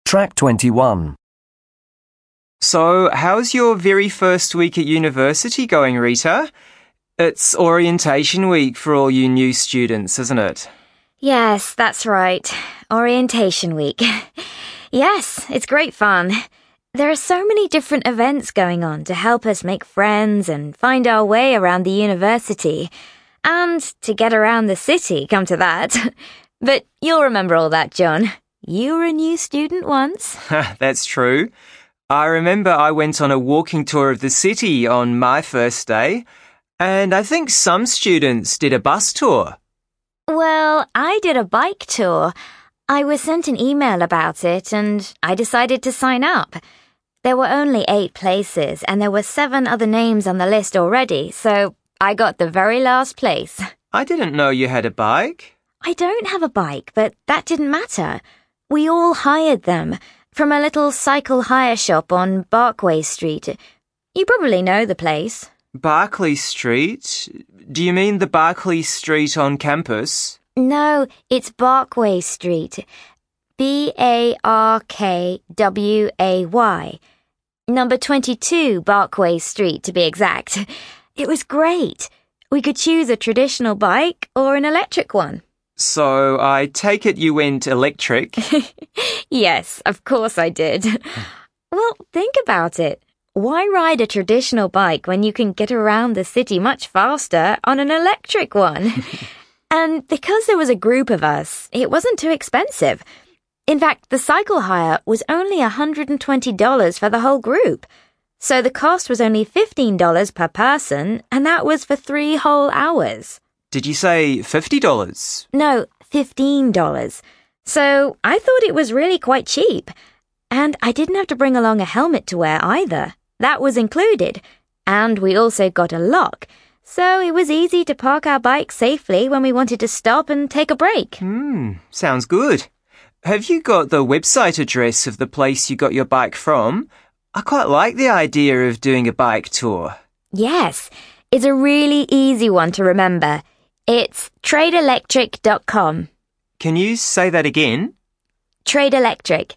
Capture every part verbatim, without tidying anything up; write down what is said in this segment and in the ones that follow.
Track twenty-one. So, how's your very first week at university going, Rita? It's orientation week for all you new students, isn't it? Yes, that's right. Orientation week. Yes, it's great fun. There are so many different events going on to help us make friends and find our way around the university. And to get around the city, come to that. But you'll remember all that, John. You were a new student once. That's true. I remember I went on a walking tour of the city on my first day, and I think some students did a bus tour. Well, I did a bike tour. I was sent an email about it, and I decided to sign up. There were only eight places, and there were seven other names on the list already, so I got the very last place. I didn't know you had a bike. I don't have a bike, but that didn't matter. We all hired them from a little cycle hire shop on Barkway Street. You probably know the place. Barclay Street? Do you mean the Barclay Street on campus? No, it's Barkway Street. B A R K W A Y. Number twenty-two Barkway Street, to be exact. It was great. We could choose a traditional bike or an electric one. So I take it you went electric? Yes, of course I did. Well, think about it. Why ride a traditional bike when you can get around the city much faster on an electric one? And because there was a group of us, it wasn't too expensive. In fact, the cycle hire was only one hundred twenty dollars for the whole group. So the cost was only fifteen dollars per person, and that was for three whole hours. Did you say fifty dollars? No, fifteen dollars. So I thought it was really quite cheap. And I didn't have to bring along a helmet to wear either. That was included. And we also got a lock. So it was easy to park our bike safely when we wanted to stop and take a break. Hmm, sounds good. Have you got the website address of the place you got your bike from? I quite like the idea of doing a bike tour. Yes, it's a really easy one to remember. It's trade electric dot com. Can you say that again? Trade Electric.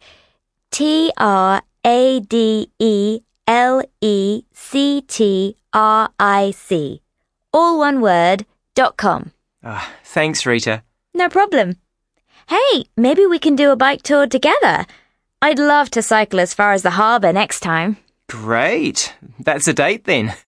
T R A D E L E C T R I C. All one word, dot com. Ah, thanks, Rita. No problem. Hey, maybe we can do a bike tour together. I'd love to cycle as far as the harbour next time. Great. That's a date then.